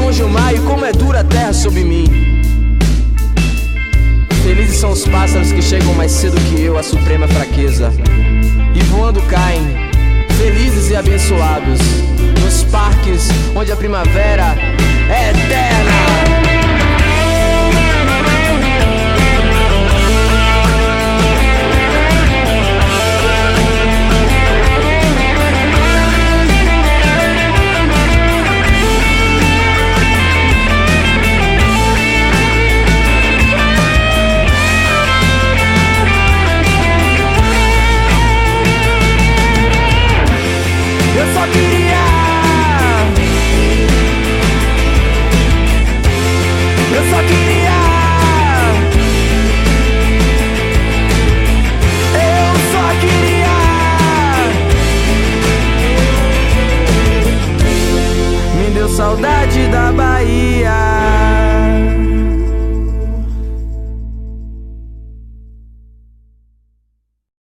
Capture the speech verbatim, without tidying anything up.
longe o mar e como é dura a terra sob mim. Felizes são os pássaros que chegam mais cedo que eu à suprema fraqueza, e voando caem, felizes e abençoados, nos parques onde a primavera é eterna. Eu só queria